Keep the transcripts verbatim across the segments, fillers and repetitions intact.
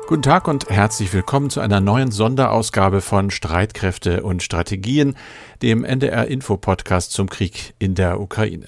Guten Tag und herzlich willkommen zu einer neuen Sonderausgabe von Streitkräfte und Strategien, dem N D R-Info-Podcast zum Krieg in der Ukraine.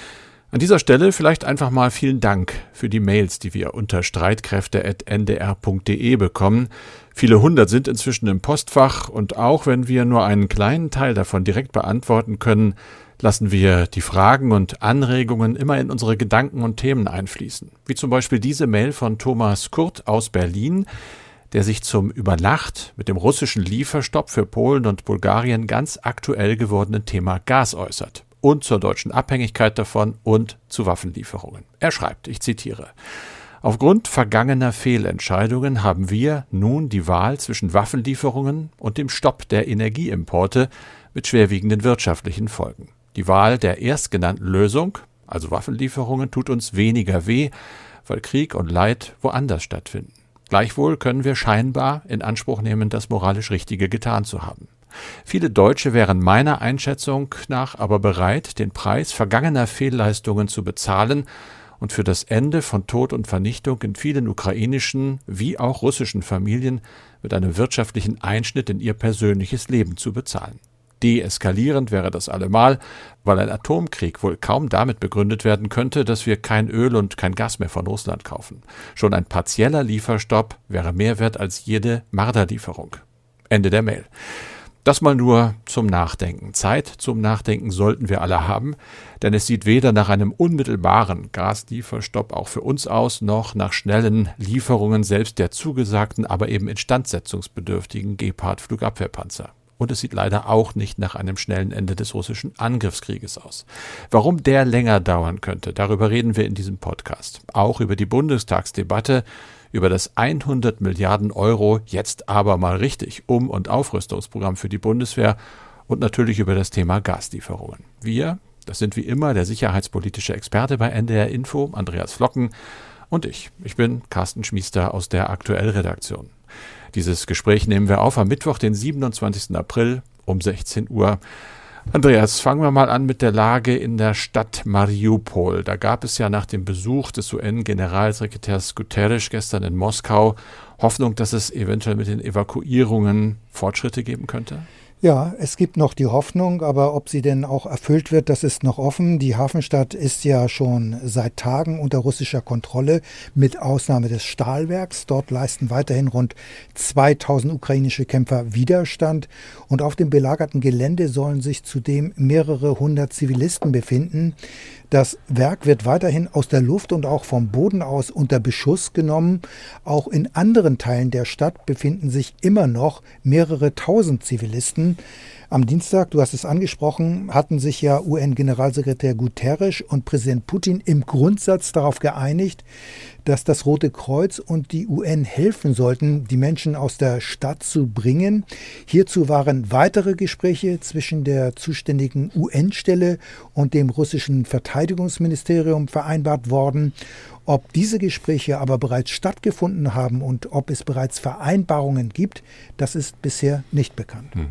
An dieser Stelle vielleicht einfach mal vielen Dank für die Mails, die wir unter streitkräfte at n d r punkt d e bekommen. Viele hundert sind inzwischen im Postfach und auch wenn wir nur einen kleinen Teil davon direkt beantworten können, lassen wir die Fragen und Anregungen immer in unsere Gedanken und Themen einfließen. Wie zum Beispiel diese Mail von Thomas Kurt aus Berlin, der sich zum über Nacht mit dem russischen Lieferstopp für Polen und Bulgarien ganz aktuell gewordenen Thema Gas äußert und zur deutschen Abhängigkeit davon und zu Waffenlieferungen. Er schreibt, ich zitiere: Aufgrund vergangener Fehlentscheidungen haben wir nun die Wahl zwischen Waffenlieferungen und dem Stopp der Energieimporte mit schwerwiegenden wirtschaftlichen Folgen. Die Wahl der erstgenannten Lösung, also Waffenlieferungen, tut uns weniger weh, weil Krieg und Leid woanders stattfinden. Gleichwohl können wir scheinbar in Anspruch nehmen, das moralisch Richtige getan zu haben. Viele Deutsche wären meiner Einschätzung nach aber bereit, den Preis vergangener Fehlleistungen zu bezahlen und für das Ende von Tod und Vernichtung in vielen ukrainischen wie auch russischen Familien mit einem wirtschaftlichen Einschnitt in ihr persönliches Leben zu bezahlen. Deeskalierend wäre das allemal, weil ein Atomkrieg wohl kaum damit begründet werden könnte, dass wir kein Öl und kein Gas mehr von Russland kaufen. Schon ein partieller Lieferstopp wäre mehr wert als jede Marderlieferung. Ende der Mail. Das mal nur zum Nachdenken. Zeit zum Nachdenken sollten wir alle haben, denn es sieht weder nach einem unmittelbaren Gaslieferstopp auch für uns aus, noch nach schnellen Lieferungen selbst der zugesagten, aber eben instandsetzungsbedürftigen Gepard-Flugabwehrpanzer. Und es sieht leider auch nicht nach einem schnellen Ende des russischen Angriffskrieges aus. Warum der länger dauern könnte, darüber reden wir in diesem Podcast. Auch über die Bundestagsdebatte, über das hundert Milliarden Euro, jetzt aber mal richtig, Um- und Aufrüstungsprogramm für die Bundeswehr und natürlich über das Thema Gaslieferungen. Wir, das sind wie immer der sicherheitspolitische Experte bei N D R Info, Andreas Flocken, und ich. Ich bin Carsten Schmiester aus der Aktuell-Redaktion. Dieses Gespräch nehmen wir auf am Mittwoch, den siebenundzwanzigsten April um sechzehn Uhr. Andreas, fangen wir mal an mit der Lage in der Stadt Mariupol. Da gab es ja nach dem Besuch des U N-Generalsekretärs Guterres gestern in Moskau Hoffnung, dass es eventuell mit den Evakuierungen Fortschritte geben könnte? Ja, es gibt noch die Hoffnung, aber ob sie denn auch erfüllt wird, das ist noch offen. Die Hafenstadt ist ja schon seit Tagen unter russischer Kontrolle, mit Ausnahme des Stahlwerks. Dort leisten weiterhin rund zweitausend ukrainische Kämpfer Widerstand. Und auf dem belagerten Gelände sollen sich zudem mehrere hundert Zivilisten befinden. Das Werk wird weiterhin aus der Luft und auch vom Boden aus unter Beschuss genommen. Auch in anderen Teilen der Stadt befinden sich immer noch mehrere tausend Zivilisten. Am Dienstag, du hast es angesprochen, hatten sich ja U N-Generalsekretär Guterres und Präsident Putin im Grundsatz darauf geeinigt, dass das Rote Kreuz und die U N helfen sollten, die Menschen aus der Stadt zu bringen. Hierzu waren weitere Gespräche zwischen der zuständigen U N-Stelle und dem russischen Verteidigungsministerium vereinbart worden. Ob diese Gespräche aber bereits stattgefunden haben und ob es bereits Vereinbarungen gibt, das ist bisher nicht bekannt. Hm.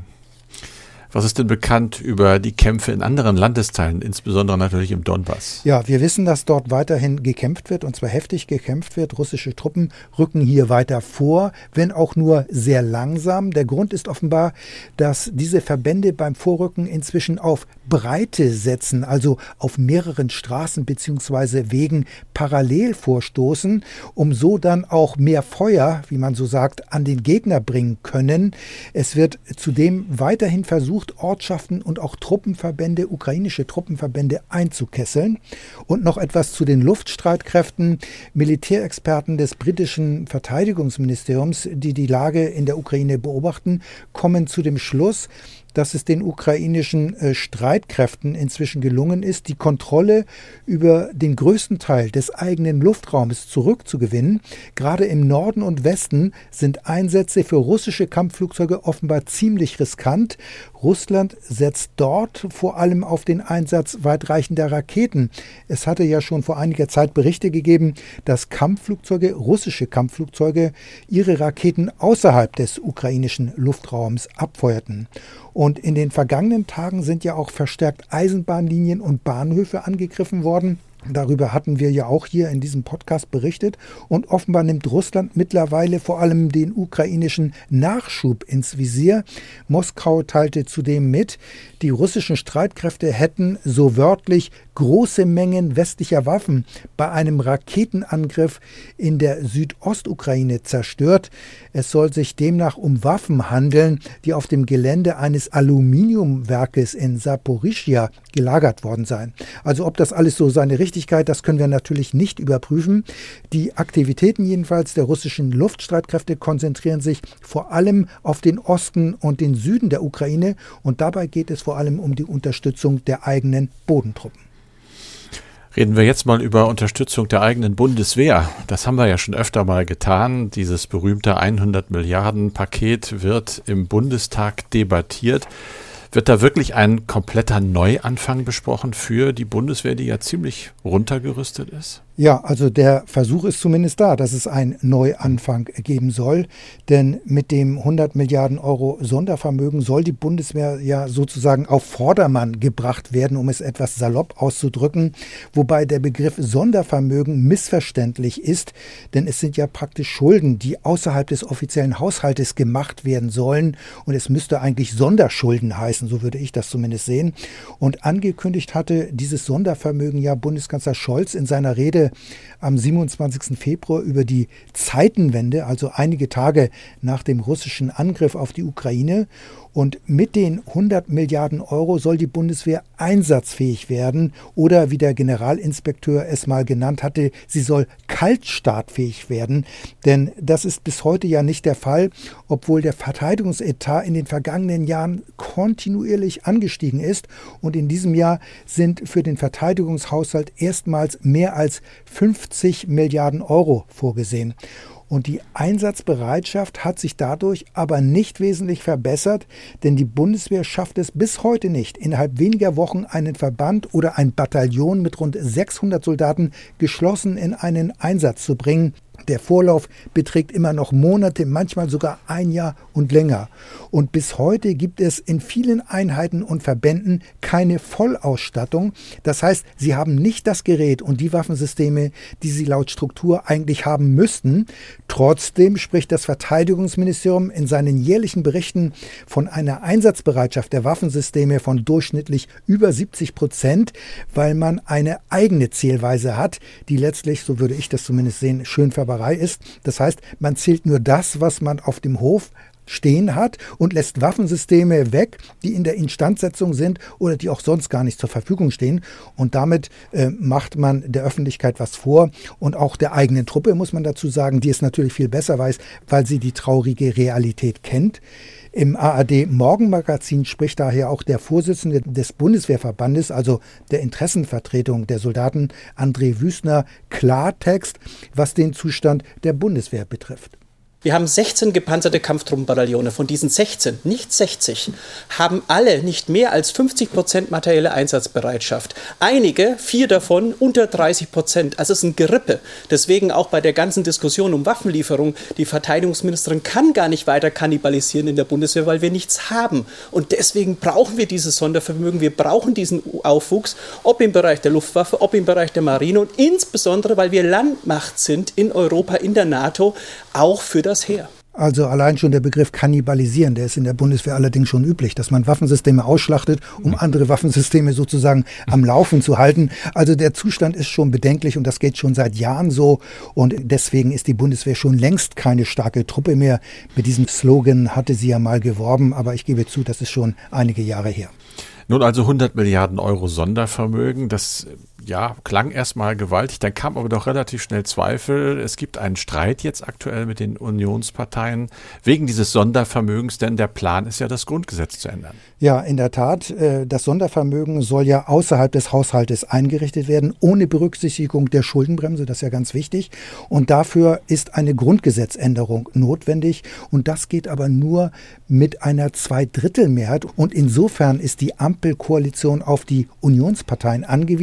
Was ist denn bekannt über die Kämpfe in anderen Landesteilen, insbesondere natürlich im Donbass? Ja, wir wissen, dass dort weiterhin gekämpft wird, und zwar heftig gekämpft wird. Russische Truppen rücken hier weiter vor, wenn auch nur sehr langsam. Der Grund ist offenbar, dass diese Verbände beim Vorrücken inzwischen auf Breite setzen, also auf mehreren Straßen bzw. Wegen parallel vorstoßen, um so dann auch mehr Feuer, wie man so sagt, an den Gegner bringen können. Es wird zudem weiterhin versucht, Ortschaften und auch Truppenverbände, ukrainische Truppenverbände einzukesseln. Und noch etwas zu den Luftstreitkräften. Militärexperten des britischen Verteidigungsministeriums, die die Lage in der Ukraine beobachten, kommen zu dem Schluss, dass es den ukrainischen äh, Streitkräften inzwischen gelungen ist, die Kontrolle über den größten Teil des eigenen Luftraumes zurückzugewinnen. Gerade im Norden und Westen sind Einsätze für russische Kampfflugzeuge offenbar ziemlich riskant. Russland setzt dort vor allem auf den Einsatz weitreichender Raketen. Es hatte ja schon vor einiger Zeit Berichte gegeben, dass Kampfflugzeuge, russische Kampfflugzeuge, ihre Raketen außerhalb des ukrainischen Luftraums abfeuerten. Und in den vergangenen Tagen sind ja auch verstärkt Eisenbahnlinien und Bahnhöfe angegriffen worden. Darüber hatten wir ja auch hier in diesem Podcast berichtet. Und offenbar nimmt Russland mittlerweile vor allem den ukrainischen Nachschub ins Visier. Moskau teilte zudem mit, die russischen Streitkräfte hätten so wörtlich große Mengen westlicher Waffen bei einem Raketenangriff in der Südostukraine zerstört. Es soll sich demnach um Waffen handeln, die auf dem Gelände eines Aluminiumwerkes in Saporischschja gelagert worden seien. Also ob das alles so seine Richtigkeit, das können wir natürlich nicht überprüfen. Die Aktivitäten jedenfalls der russischen Luftstreitkräfte konzentrieren sich vor allem auf den Osten und den Süden der Ukraine und dabei geht es vor allem um die Unterstützung der eigenen Bodentruppen. Reden wir jetzt mal über Unterstützung der eigenen Bundeswehr. Das haben wir ja schon öfter mal getan. Dieses berühmte hundert Milliarden Paket wird im Bundestag debattiert. Wird da wirklich ein kompletter Neuanfang besprochen für die Bundeswehr, die ja ziemlich runtergerüstet ist? Ja, also der Versuch ist zumindest da, dass es einen Neuanfang geben soll. Denn mit dem hundert Milliarden Euro Sondervermögen soll die Bundeswehr ja sozusagen auf Vordermann gebracht werden, um es etwas salopp auszudrücken. Wobei der Begriff Sondervermögen missverständlich ist, denn es sind ja praktisch Schulden, die außerhalb des offiziellen Haushaltes gemacht werden sollen. Und es müsste eigentlich Sonderschulden heißen, so würde ich das zumindest sehen. Und angekündigt hatte dieses Sondervermögen ja Bundeskanzler Scholz in seiner Rede am siebenundzwanzigsten Februar über die Zeitenwende, also einige Tage nach dem russischen Angriff auf die Ukraine. Und mit den hundert Milliarden Euro soll die Bundeswehr einsatzfähig werden oder, wie der Generalinspekteur es mal genannt hatte, sie soll kaltstartfähig werden. Denn das ist bis heute ja nicht der Fall, obwohl der Verteidigungsetat in den vergangenen Jahren kontinuierlich angestiegen ist. Und in diesem Jahr sind für den Verteidigungshaushalt erstmals mehr als fünfzig Milliarden Euro vorgesehen. Und die Einsatzbereitschaft hat sich dadurch aber nicht wesentlich verbessert, denn die Bundeswehr schafft es bis heute nicht, innerhalb weniger Wochen einen Verband oder ein Bataillon mit rund sechshundert Soldaten geschlossen in einen Einsatz zu bringen. Der Vorlauf beträgt immer noch Monate, manchmal sogar ein Jahr und länger. Und bis heute gibt es in vielen Einheiten und Verbänden keine Vollausstattung. Das heißt, sie haben nicht das Gerät und die Waffensysteme, die sie laut Struktur eigentlich haben müssten. Trotzdem spricht das Verteidigungsministerium in seinen jährlichen Berichten von einer Einsatzbereitschaft der Waffensysteme von durchschnittlich über siebzig Prozent, weil man eine eigene Zählweise hat, die letztlich, so würde ich das zumindest sehen, schön verbreitet ist. Das heißt, man zählt nur das, was man auf dem Hof stehen hat und lässt Waffensysteme weg, die in der Instandsetzung sind oder die auch sonst gar nicht zur Verfügung stehen. Und damit äh, macht man der Öffentlichkeit was vor und auch der eigenen Truppe, muss man dazu sagen, die es natürlich viel besser weiß, weil sie die traurige Realität kennt. Im A R D-Morgenmagazin spricht daher auch der Vorsitzende des Bundeswehrverbandes, also der Interessenvertretung der Soldaten, André Wüstner, Klartext, was den Zustand der Bundeswehr betrifft. Wir haben sechzehn gepanzerte Kampftruppenbataillone. Von diesen sechzehn, nicht sechzig, haben alle nicht mehr als fünfzig Prozent materielle Einsatzbereitschaft. Einige, vier davon, unter dreißig Prozent. Also es ist ein Gerippe. Deswegen auch bei der ganzen Diskussion um Waffenlieferung, die Verteidigungsministerin kann gar nicht weiter kannibalisieren in der Bundeswehr, weil wir nichts haben. Und deswegen brauchen wir dieses Sondervermögen, wir brauchen diesen Aufwuchs, ob im Bereich der Luftwaffe, ob im Bereich der Marine und insbesondere, weil wir Landmacht sind in Europa, in der NATO, auch für das Heer. Also allein schon der Begriff kannibalisieren, der ist in der Bundeswehr allerdings schon üblich, dass man Waffensysteme ausschlachtet, um andere Waffensysteme sozusagen am Laufen zu halten. Also der Zustand ist schon bedenklich und das geht schon seit Jahren so. Und deswegen ist die Bundeswehr schon längst keine starke Truppe mehr. Mit diesem Slogan hatte sie ja mal geworben, aber ich gebe zu, das ist schon einige Jahre her. Nun also hundert Milliarden Euro Sondervermögen, das ja klang erstmal gewaltig, dann kam aber doch relativ schnell Zweifel. Es gibt einen Streit jetzt aktuell mit den Unionsparteien wegen dieses Sondervermögens, denn der Plan ist ja, das Grundgesetz zu ändern. Ja, in der Tat, das Sondervermögen soll ja außerhalb des Haushaltes eingerichtet werden, ohne Berücksichtigung der Schuldenbremse, das ist ja ganz wichtig. Und dafür ist eine Grundgesetzänderung notwendig und das geht aber nur mit einer Zweidrittelmehrheit. Und insofern ist die Ampelkoalition auf die Unionsparteien angewiesen.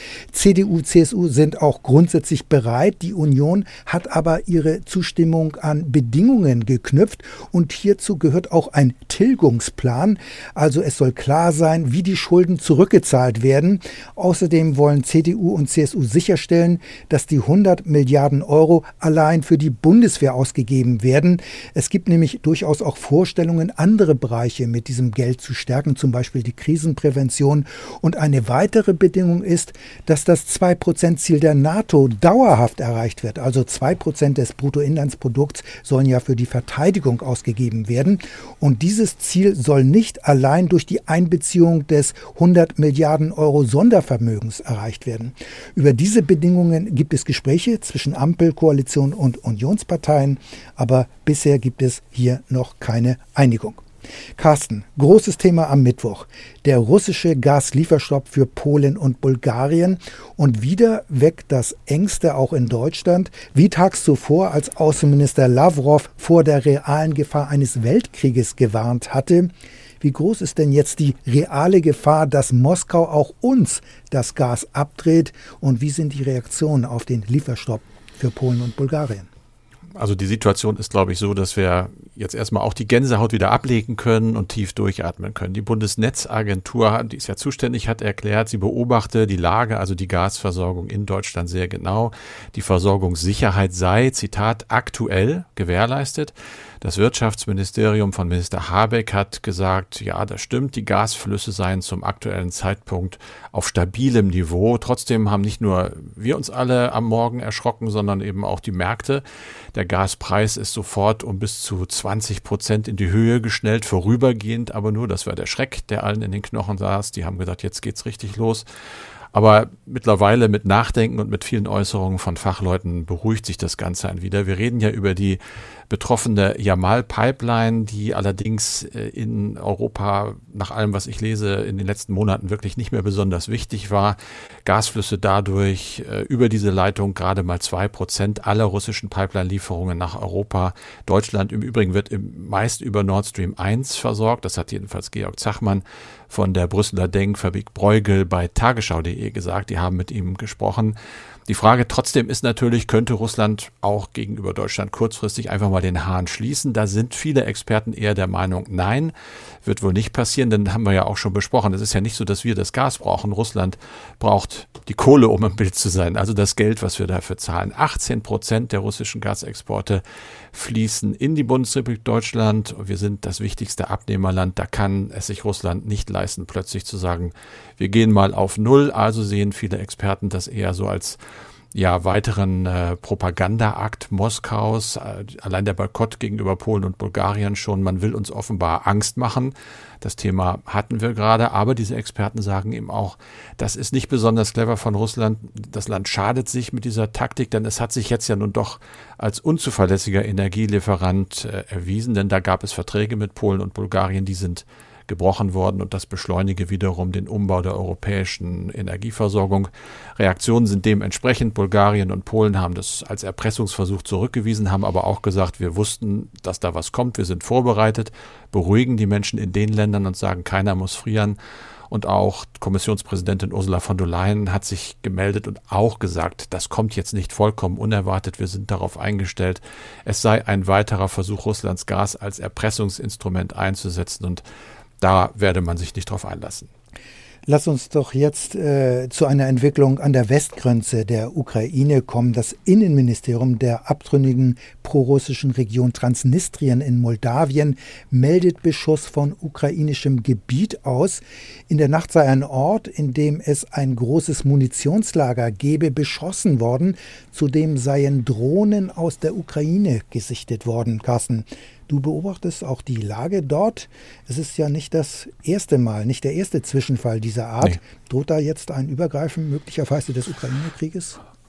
C D U, C S U sind auch grundsätzlich bereit. Die Union hat aber ihre Zustimmung an Bedingungen geknüpft und hierzu gehört auch ein Tilgungsplan. Also es soll klar sein, wie die Schulden zurückgezahlt werden. Außerdem wollen C D U und C S U sicherstellen, dass die hundert Milliarden Euro allein für die Bundeswehr ausgegeben werden. Es gibt nämlich durchaus auch Vorstellungen, andere Bereiche mit diesem Geld zu stärken, zum Beispiel die Krisenprävention. Und eine weitere Bedingung ist, dass das zwei Prozent Ziel der NATO dauerhaft erreicht wird. Also zwei Prozent des Bruttoinlandsprodukts sollen ja für die Verteidigung ausgegeben werden. Und dieses Ziel soll nicht allein durch die Einbeziehung des hundert Milliarden Euro Sondervermögens erreicht werden. Über diese Bedingungen gibt es Gespräche zwischen Ampel, Koalition und Unionsparteien, aber bisher gibt es hier noch keine Einigung. Carsten, großes Thema am Mittwoch. Der russische Gaslieferstopp für Polen und Bulgarien. Und wieder weckt das Ängste auch in Deutschland. Wie tags zuvor, als Außenminister Lavrov vor der realen Gefahr eines Weltkrieges gewarnt hatte. Wie groß ist denn jetzt die reale Gefahr, dass Moskau auch uns das Gas abdreht? Und wie sind die Reaktionen auf den Lieferstopp für Polen und Bulgarien? Also die Situation ist, glaube ich, so, dass wir jetzt erstmal auch die Gänsehaut wieder ablegen können und tief durchatmen können. Die Bundesnetzagentur, die ist ja zuständig, hat erklärt, sie beobachte die Lage, also die Gasversorgung in Deutschland sehr genau. Die Versorgungssicherheit sei, Zitat, aktuell gewährleistet. Das Wirtschaftsministerium von Minister Habeck hat gesagt, ja, das stimmt, die Gasflüsse seien zum aktuellen Zeitpunkt auf stabilem Niveau. Trotzdem haben nicht nur wir uns alle am Morgen erschrocken, sondern eben auch die Märkte. Der Gaspreis ist sofort um bis zu zwanzig Prozent in die Höhe geschnellt, vorübergehend, aber nur, das war der Schreck, der allen in den Knochen saß. Die haben gesagt, jetzt geht's richtig los. Aber mittlerweile mit Nachdenken und mit vielen Äußerungen von Fachleuten beruhigt sich das Ganze ein wieder. Wir reden ja über die betroffene Yamal-Pipeline, die allerdings in Europa, nach allem, was ich lese, in den letzten Monaten wirklich nicht mehr besonders wichtig war. Gasflüsse dadurch über diese Leitung gerade mal zwei Prozent aller russischen Pipeline-Lieferungen nach Europa. Deutschland im Übrigen wird meist über Nord Stream eins versorgt. Das hat jedenfalls Georg Zachmann von der Brüsseler Denkfabrik Bruegel bei tagesschau punkt de gesagt. Die haben mit ihm gesprochen. Die Frage trotzdem ist natürlich, könnte Russland auch gegenüber Deutschland kurzfristig einfach mal den Hahn schließen? Da sind viele Experten eher der Meinung, nein, wird wohl nicht passieren, denn haben wir ja auch schon besprochen. Es ist ja nicht so, dass wir das Gas brauchen. Russland braucht die Kohle, um im Bild zu sein, also das Geld, was wir dafür zahlen. achtzehn Prozent der russischen Gasexporte fließen in die Bundesrepublik Deutschland. Wir sind das wichtigste Abnehmerland. Da kann es sich Russland nicht leisten, plötzlich zu sagen, wir gehen mal auf Null. Also sehen viele Experten das eher so als ja, weiteren äh, Propagandaakt Moskaus, äh, allein der Boykott gegenüber Polen und Bulgarien schon, man will uns offenbar Angst machen. Das Thema hatten wir gerade, aber diese Experten sagen eben auch, das ist nicht besonders clever von Russland. Das Land schadet sich mit dieser Taktik, denn es hat sich jetzt ja nun doch als unzuverlässiger Energielieferant äh, erwiesen, denn da gab es Verträge mit Polen und Bulgarien, die sind gebrochen worden und das beschleunige wiederum den Umbau der europäischen Energieversorgung. Reaktionen sind dementsprechend. Bulgarien und Polen haben das als Erpressungsversuch zurückgewiesen, haben aber auch gesagt, wir wussten, dass da was kommt, wir sind vorbereitet, beruhigen die Menschen in den Ländern und sagen, keiner muss frieren. Und auch Kommissionspräsidentin Ursula von der Leyen hat sich gemeldet und auch gesagt, das kommt jetzt nicht vollkommen unerwartet, wir sind darauf eingestellt. Es sei ein weiterer Versuch, Russlands Gas als Erpressungsinstrument einzusetzen und da werde man sich nicht drauf einlassen. Lass uns doch jetzt äh, zu einer Entwicklung an der Westgrenze der Ukraine kommen. Das Innenministerium der abtrünnigen prorussischen Region Transnistrien in Moldawien meldet Beschuss von ukrainischem Gebiet aus. In der Nacht sei ein Ort, in dem es ein großes Munitionslager gebe, beschossen worden. Zudem seien Drohnen aus der Ukraine gesichtet worden. Carsten, du beobachtest auch die Lage dort. Es ist ja nicht das erste Mal, nicht der erste Zwischenfall dieser Art. Nee. Droht da jetzt ein Übergreifen möglicherweise des Ukraine-Krieges?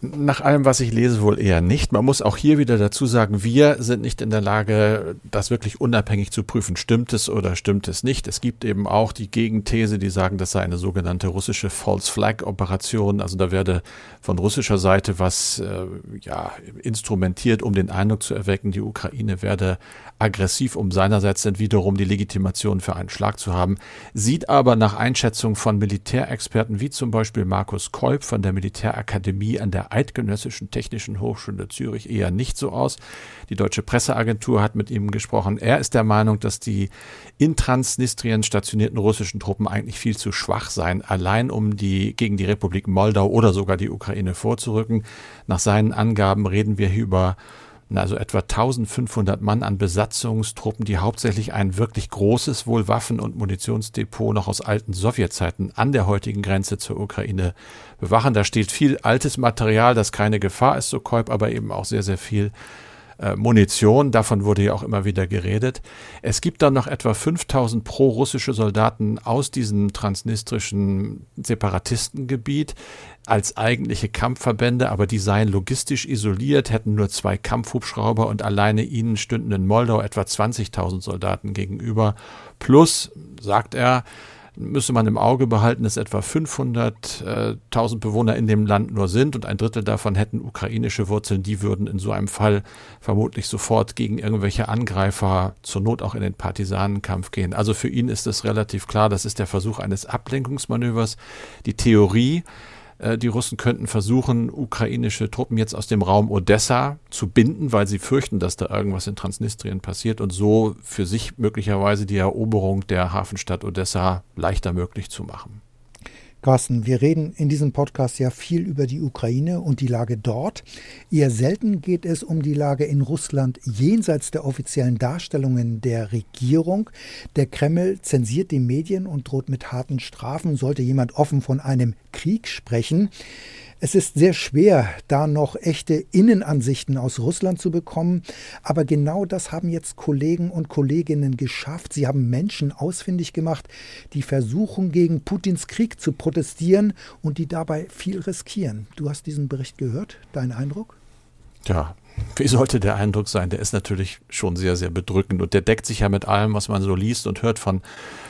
Nach allem, was ich lese, wohl eher nicht. Man muss auch hier wieder dazu sagen, wir sind nicht in der Lage, das wirklich unabhängig zu prüfen. Stimmt es oder stimmt es nicht? Es gibt eben auch die Gegenthese, die sagen, das sei eine sogenannte russische False-Flag-Operation. Also da werde von russischer Seite was äh, ja, instrumentiert, um den Eindruck zu erwecken, die Ukraine werde aggressiv, um seinerseits dann wiederum die Legitimation für einen Schlag zu haben. Sieht aber nach Einschätzung von Militärexperten wie zum Beispiel Markus Kolb von der Militärakademie an der Eidgenössischen Technischen Hochschule Zürich eher nicht so aus. Die deutsche Presseagentur hat mit ihm gesprochen. Er ist der Meinung, dass die in Transnistrien stationierten russischen Truppen eigentlich viel zu schwach seien, allein um die gegen die Republik Moldau oder sogar die Ukraine vorzurücken. Nach seinen Angaben reden wir hier über also etwa eintausendfünfhundert Mann an Besatzungstruppen, die hauptsächlich ein wirklich großes wohl Waffen- und Munitionsdepot noch aus alten Sowjetzeiten an der heutigen Grenze zur Ukraine bewachen. Da steht viel altes Material, das keine Gefahr ist, so Kolb, aber eben auch sehr, sehr viel äh, Munition. Davon wurde ja auch immer wieder geredet. Es gibt dann noch etwa fünftausend pro-russische Soldaten aus diesem transnistrischen Separatistengebiet als eigentliche Kampfverbände, aber die seien logistisch isoliert, hätten nur zwei Kampfhubschrauber und alleine ihnen stünden in Moldau etwa zwanzigtausend Soldaten gegenüber. Plus, sagt er, müsse man im Auge behalten, dass etwa fünfhunderttausend Bewohner in dem Land nur sind und ein Drittel davon hätten ukrainische Wurzeln. Die würden in so einem Fall vermutlich sofort gegen irgendwelche Angreifer, zur Not auch in den Partisanenkampf gehen. Also für ihn ist es relativ klar, das ist der Versuch eines Ablenkungsmanövers. Die Theorie, die Russen könnten versuchen, ukrainische Truppen jetzt aus dem Raum Odessa zu binden, weil sie fürchten, dass da irgendwas in Transnistrien passiert und so für sich möglicherweise die Eroberung der Hafenstadt Odessa leichter möglich zu machen. Carsten, wir reden in diesem Podcast ja viel über die Ukraine und die Lage dort. Eher selten geht es um die Lage in Russland jenseits der offiziellen Darstellungen der Regierung. Der Kreml zensiert die Medien und droht mit harten Strafen, sollte jemand offen von einem Krieg sprechen. Es ist sehr schwer, da noch echte Innenansichten aus Russland zu bekommen. Aber genau das haben jetzt Kollegen und Kolleginnen geschafft. Sie haben Menschen ausfindig gemacht, die versuchen, gegen Putins Krieg zu protestieren und die dabei viel riskieren. Du hast diesen Bericht gehört. Dein Eindruck? Ja, wie sollte der Eindruck sein? Der ist natürlich schon sehr, sehr bedrückend. Und der deckt sich ja mit allem, was man so liest und hört von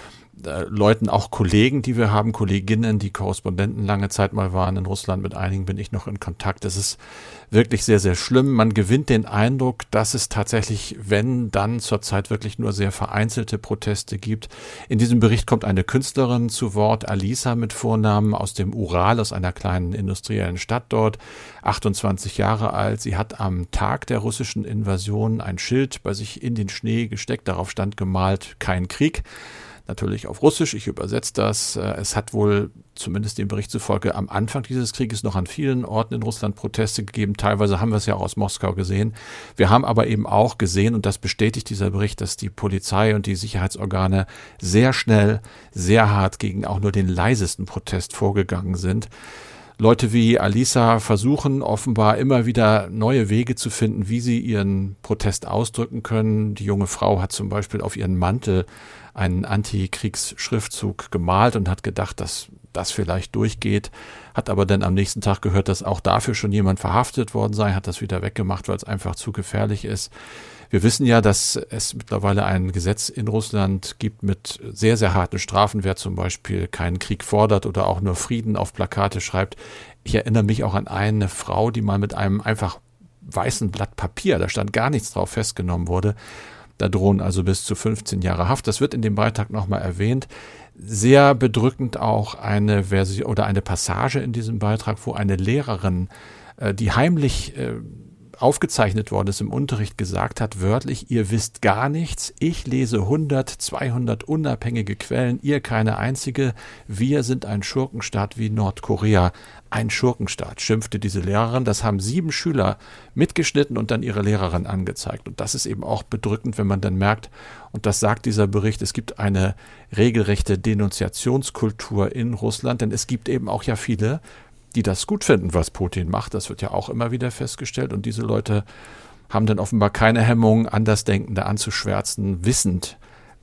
Leuten, auch Kollegen, die wir haben, Kolleginnen, die Korrespondenten lange Zeit mal waren in Russland, mit einigen bin ich noch in Kontakt. Das ist wirklich sehr, sehr schlimm. Man gewinnt den Eindruck, dass es tatsächlich, wenn dann zurzeit wirklich nur sehr vereinzelte Proteste gibt. In diesem Bericht kommt eine Künstlerin zu Wort, Alisa mit Vornamen, aus dem Ural, aus einer kleinen industriellen Stadt dort, achtundzwanzig Jahre alt. Sie hat am Tag der russischen Invasion ein Schild bei sich in den Schnee gesteckt, darauf stand gemalt, kein Krieg. Natürlich auf Russisch, ich übersetze das. Es hat wohl, zumindest dem Bericht zufolge, am Anfang dieses Krieges noch an vielen Orten in Russland Proteste gegeben. Teilweise haben wir es ja auch aus Moskau gesehen. Wir haben aber eben auch gesehen, und das bestätigt dieser Bericht, dass die Polizei und die Sicherheitsorgane sehr schnell, sehr hart gegen auch nur den leisesten Protest vorgegangen sind. Leute wie Alisa versuchen offenbar immer wieder neue Wege zu finden, wie sie ihren Protest ausdrücken können. Die junge Frau hat zum Beispiel auf ihren Mantel einen Antikriegsschriftzug gemalt und hat gedacht, dass das vielleicht durchgeht, hat aber dann am nächsten Tag gehört, dass auch dafür schon jemand verhaftet worden sei, hat das wieder weggemacht, weil es einfach zu gefährlich ist. Wir wissen ja, dass es mittlerweile ein Gesetz in Russland gibt mit sehr, sehr harten Strafen, wer zum Beispiel keinen Krieg fordert oder auch nur Frieden auf Plakate schreibt. Ich erinnere mich auch an eine Frau, die mal mit einem einfach weißen Blatt Papier, da stand gar nichts drauf, festgenommen wurde. Da drohen also bis zu fünfzehn Jahre Haft. Das wird in dem Beitrag nochmal erwähnt. Sehr bedrückend auch eine Version oder eine Passage in diesem Beitrag, wo eine Lehrerin, die heimlich aufgezeichnet worden ist im Unterricht, gesagt hat, wörtlich, ihr wisst gar nichts, ich lese hundert, zweihundert unabhängige Quellen, ihr keine einzige, wir sind ein Schurkenstaat wie Nordkorea. Ein Schurkenstaat, schimpfte diese Lehrerin. Das haben sieben Schüler mitgeschnitten und dann ihre Lehrerin angezeigt. Und das ist eben auch bedrückend, wenn man dann merkt, und das sagt dieser Bericht, es gibt eine regelrechte Denunziationskultur in Russland, denn es gibt eben auch ja viele, die das gut finden, was Putin macht. Das wird ja auch immer wieder festgestellt. Und diese Leute haben dann offenbar keine Hemmung, Andersdenkende anzuschwärzen, wissend,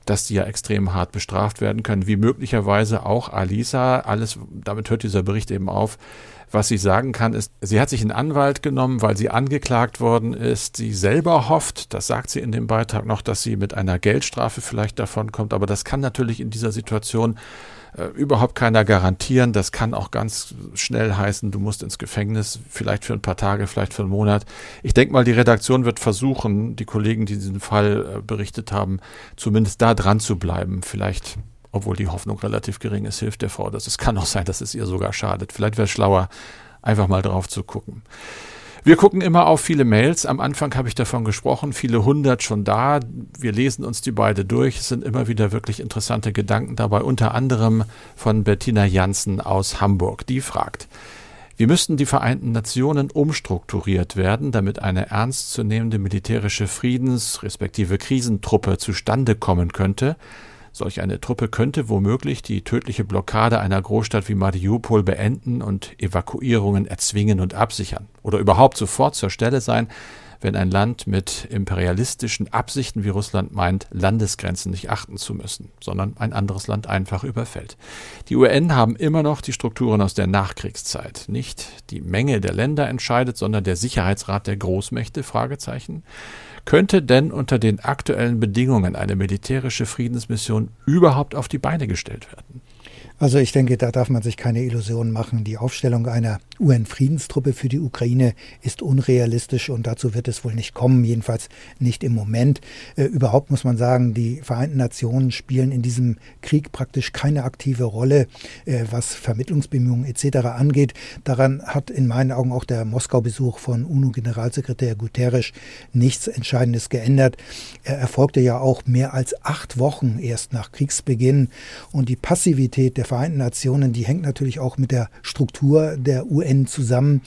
dass die ja extrem hart bestraft werden können, wie möglicherweise auch Alisa. Alles, damit hört dieser Bericht eben auf. Was sie sagen kann, ist, sie hat sich einen Anwalt genommen, weil sie angeklagt worden ist. Sie selber hofft, das sagt sie in dem Beitrag noch, dass sie mit einer Geldstrafe vielleicht davon kommt. Aber das kann natürlich in dieser Situation äh, überhaupt keiner garantieren. Das kann auch ganz schnell heißen, du musst ins Gefängnis, vielleicht für ein paar Tage, vielleicht für einen Monat. Ich denke mal, die Redaktion wird versuchen, die Kollegen, die diesen Fall äh, berichtet haben, zumindest da dran zu bleiben. Vielleicht, obwohl die Hoffnung relativ gering ist, hilft der Frau das. Es kann auch sein, dass es ihr sogar schadet. Vielleicht wäre es schlauer, einfach mal drauf zu gucken. Wir gucken immer auf viele Mails. Am Anfang habe ich davon gesprochen, viele hundert schon da. Wir lesen uns die beide durch. Es sind immer wieder wirklich interessante Gedanken dabei, unter anderem von Bettina Janssen aus Hamburg. Die fragt: Wie müssten die Vereinten Nationen umstrukturiert werden, damit eine ernstzunehmende militärische Friedens- respektive Krisentruppe zustande kommen könnte? Solch eine Truppe könnte womöglich die tödliche Blockade einer Großstadt wie Mariupol beenden und Evakuierungen erzwingen und absichern. Oder überhaupt sofort zur Stelle sein, wenn ein Land mit imperialistischen Absichten wie Russland meint, Landesgrenzen nicht achten zu müssen, sondern ein anderes Land einfach überfällt. Die U N haben immer noch die Strukturen aus der Nachkriegszeit. Nicht die Menge der Länder entscheidet, sondern der Sicherheitsrat der Großmächte? Fragezeichen. Könnte denn unter den aktuellen Bedingungen eine militärische Friedensmission überhaupt auf die Beine gestellt werden? Also ich denke, da darf man sich keine Illusionen machen. Die Aufstellung einer U N-Friedenstruppe für die Ukraine ist unrealistisch und dazu wird es wohl nicht kommen, jedenfalls nicht im Moment. Äh, überhaupt muss man sagen, die Vereinten Nationen spielen in diesem Krieg praktisch keine aktive Rolle, äh, was Vermittlungsbemühungen et cetera angeht. Daran hat in meinen Augen auch der Moskau-Besuch von UNO-Generalsekretär Guterres nichts Entscheidendes geändert. Er erfolgte ja auch mehr als acht Wochen erst nach Kriegsbeginn und die Passivität der Vereinten Nationen, die hängt natürlich auch mit der Struktur der U N zusammen.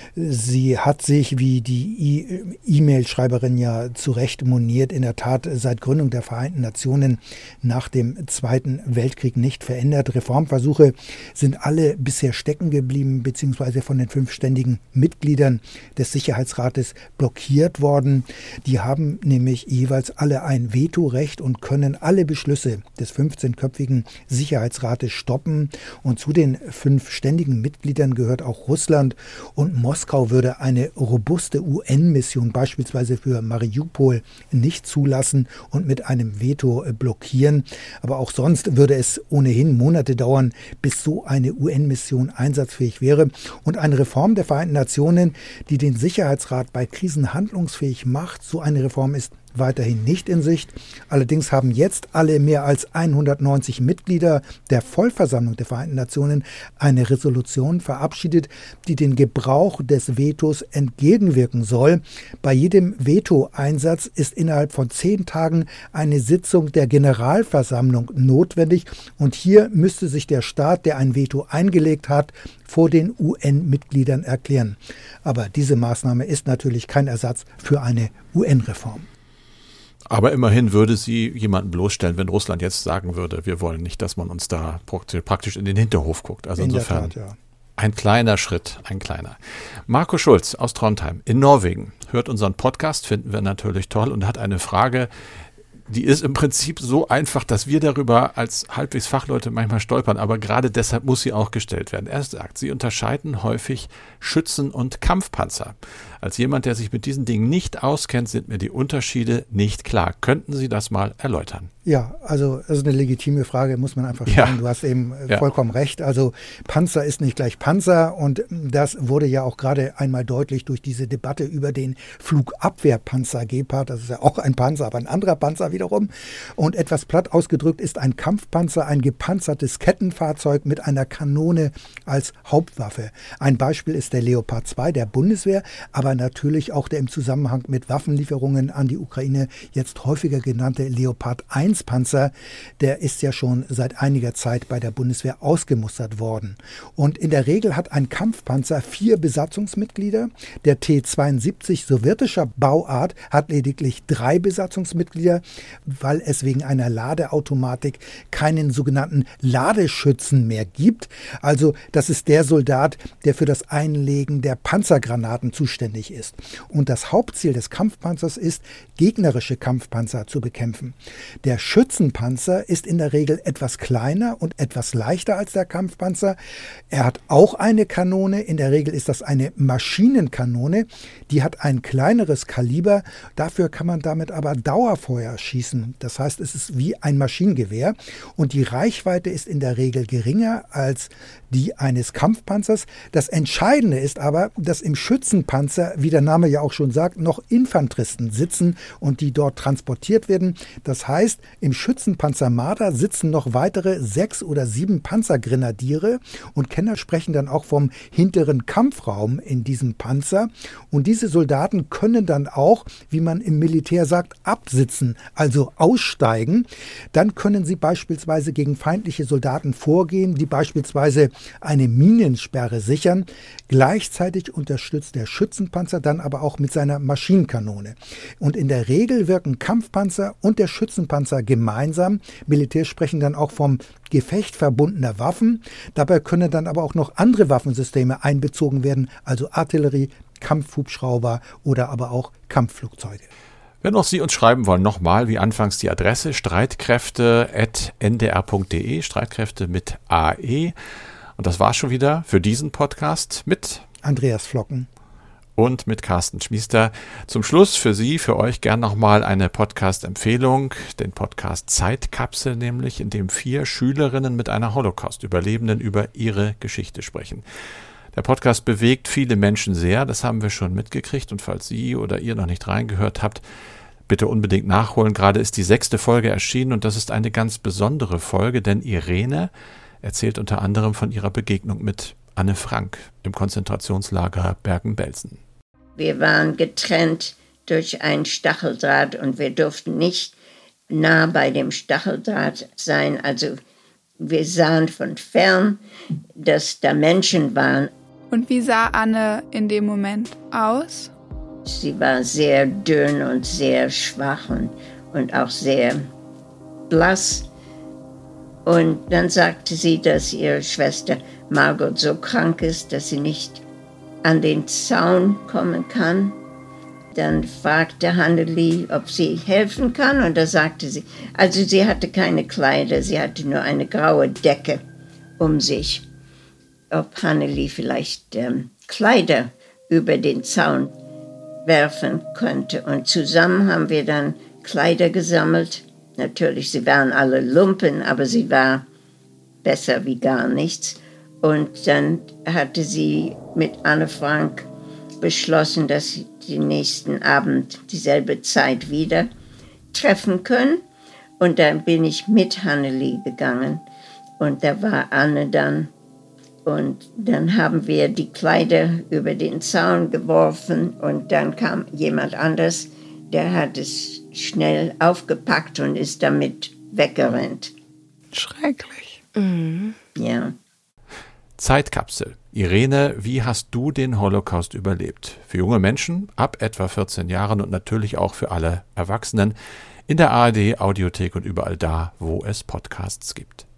Sie hat sich, wie die E-Mail-Schreiberin ja zu Recht moniert, in der Tat seit Gründung der Vereinten Nationen nach dem Zweiten Weltkrieg nicht verändert. Reformversuche sind alle bisher stecken geblieben, beziehungsweise von den fünf ständigen Mitgliedern des Sicherheitsrates blockiert worden. Die haben nämlich jeweils alle ein Vetorecht und können alle Beschlüsse des fünfzehnköpfigen Sicherheitsrates stoppen. Und zu den fünf ständigen Mitgliedern gehört auch Russland und Moskau. Moskau würde eine robuste U N-Mission beispielsweise für Mariupol nicht zulassen und mit einem Veto blockieren. Aber auch sonst würde es ohnehin Monate dauern, bis so eine U N-Mission einsatzfähig wäre. Und eine Reform der Vereinten Nationen, die den Sicherheitsrat bei Krisen handlungsfähig macht, so eine Reform ist weiterhin nicht in Sicht. Allerdings haben jetzt alle mehr als hundertneunzig Mitglieder der Vollversammlung der Vereinten Nationen eine Resolution verabschiedet, die den Gebrauch des Vetos entgegenwirken soll. Bei jedem Veto-Einsatz ist innerhalb von zehn Tagen eine Sitzung der Generalversammlung notwendig und hier müsste sich der Staat, der ein Veto eingelegt hat, vor den U N-Mitgliedern erklären. Aber diese Maßnahme ist natürlich kein Ersatz für eine U N-Reform. Aber immerhin würde sie jemanden bloßstellen, wenn Russland jetzt sagen würde, wir wollen nicht, dass man uns da praktisch in den Hinterhof guckt. Also in insofern der Tat, ja. Ein kleiner Schritt, ein kleiner. Marco Schulz aus Trondheim in Norwegen hört unseren Podcast, finden wir natürlich toll und hat eine Frage, die ist im Prinzip so einfach, dass wir darüber als halbwegs Fachleute manchmal stolpern, aber gerade deshalb muss sie auch gestellt werden. Er sagt, sie unterscheiden häufig Schützen- und Kampfpanzer. Als jemand, der sich mit diesen Dingen nicht auskennt, sind mir die Unterschiede nicht klar. Könnten Sie das mal erläutern? Ja, also das ist eine legitime Frage, muss man einfach sagen. Ja. Du hast eben ja. vollkommen recht. Also Panzer ist nicht gleich Panzer und das wurde ja auch gerade einmal deutlich durch diese Debatte über den Flugabwehrpanzer Gepard. Das ist ja auch ein Panzer, aber ein anderer Panzer wiederum. Und etwas platt ausgedrückt ist ein Kampfpanzer ein gepanzertes Kettenfahrzeug mit einer Kanone als Hauptwaffe. Ein Beispiel ist der Leopard zwei der Bundeswehr, aber natürlich auch der im Zusammenhang mit Waffenlieferungen an die Ukraine jetzt häufiger genannte Leopard eins Panzer, der ist ja schon seit einiger Zeit bei der Bundeswehr ausgemustert worden. Und in der Regel hat ein Kampfpanzer vier Besatzungsmitglieder. Der T zweiundsiebzig sowjetischer Bauart hat lediglich drei Besatzungsmitglieder, weil es wegen einer Ladeautomatik keinen sogenannten Ladeschützen mehr gibt. Also das ist der Soldat, der für das Einlegen der Panzergranaten zuständig widerstandsfähig ist. Und das Hauptziel des Kampfpanzers ist, gegnerische Kampfpanzer zu bekämpfen. Der Schützenpanzer ist in der Regel etwas kleiner und etwas leichter als der Kampfpanzer. Er hat auch eine Kanone, in der Regel ist das eine Maschinenkanone, die hat ein kleineres Kaliber, dafür kann man damit aber Dauerfeuer schießen. Das heißt, es ist wie ein Maschinengewehr und die Reichweite ist in der Regel geringer als die eines Kampfpanzers. Das Entscheidende ist aber, dass im Schützenpanzer, wie der Name ja auch schon sagt, noch Infanteristen sitzen und die dort transportiert werden. Das heißt, im Schützenpanzer Marder sitzen noch weitere sechs oder sieben Panzergrenadiere und Kenner sprechen dann auch vom hinteren Kampfraum in diesem Panzer. Und diese Soldaten können dann auch, wie man im Militär sagt, absitzen, also aussteigen. Dann können sie beispielsweise gegen feindliche Soldaten vorgehen, die beispielsweise eine Minensperre sichern. Gleichzeitig unterstützt der Schützenpanzer dann aber auch mit seiner Maschinenkanone. Und in der Regel wirken Kampfpanzer und der Schützenpanzer gemeinsam. Militärs sprechen dann auch vom Gefecht verbundener Waffen. Dabei können dann aber auch noch andere Waffensysteme einbezogen werden, also Artillerie, Kampfhubschrauber oder aber auch Kampfflugzeuge. Wenn auch Sie uns schreiben wollen, nochmal wie anfangs die Adresse streitkräfte at n d r punkt d e, Streitkräfte mit A E. Und das war schon wieder für diesen Podcast mit Andreas Flocken und mit Carsten Schmiester. Zum Schluss für Sie, für euch gern nochmal eine Podcast-Empfehlung, den Podcast Zeitkapsel nämlich, in dem vier Schülerinnen mit einer Holocaust-Überlebenden über ihre Geschichte sprechen. Der Podcast bewegt viele Menschen sehr, das haben wir schon mitgekriegt und falls Sie oder ihr noch nicht reingehört habt, bitte unbedingt nachholen. Gerade ist die sechste Folge erschienen und das ist eine ganz besondere Folge, denn Irene erzählt unter anderem von ihrer Begegnung mit Anne Frank im Konzentrationslager Bergen-Belsen. Wir waren getrennt durch einen Stacheldraht und wir durften nicht nah bei dem Stacheldraht sein. Also wir sahen von fern, dass da Menschen waren. Und wie sah Anne in dem Moment aus? Sie war sehr dünn und sehr schwach und, und auch sehr blass. Und dann sagte sie, dass ihre Schwester Margot so krank ist, dass sie nicht an den Zaun kommen kann. Dann fragte Hanneli, ob sie helfen kann. Und da sagte sie, also sie hatte keine Kleider, sie hatte nur eine graue Decke um sich. Ob Hanneli vielleicht ähm, Kleider über den Zaun werfen könnte. Und zusammen haben wir dann Kleider gesammelt. Natürlich, sie waren alle Lumpen, aber sie war besser wie gar nichts. Und dann hatte sie mit Anne Frank beschlossen, dass sie den nächsten Abend dieselbe Zeit wieder treffen können. Und dann bin ich mit Hanneli gegangen. Und da war Anne dann. Und dann haben wir die Kleider über den Zaun geworfen. Und dann kam jemand anders, der hat es schnell aufgepackt und ist damit weggerannt. Schrecklich. Mhm. Ja. Zeitkapsel. Irene, wie hast du den Holocaust überlebt? Für junge Menschen ab etwa vierzehn Jahren und natürlich auch für alle Erwachsenen in der A R D Audiothek und überall da, wo es Podcasts gibt.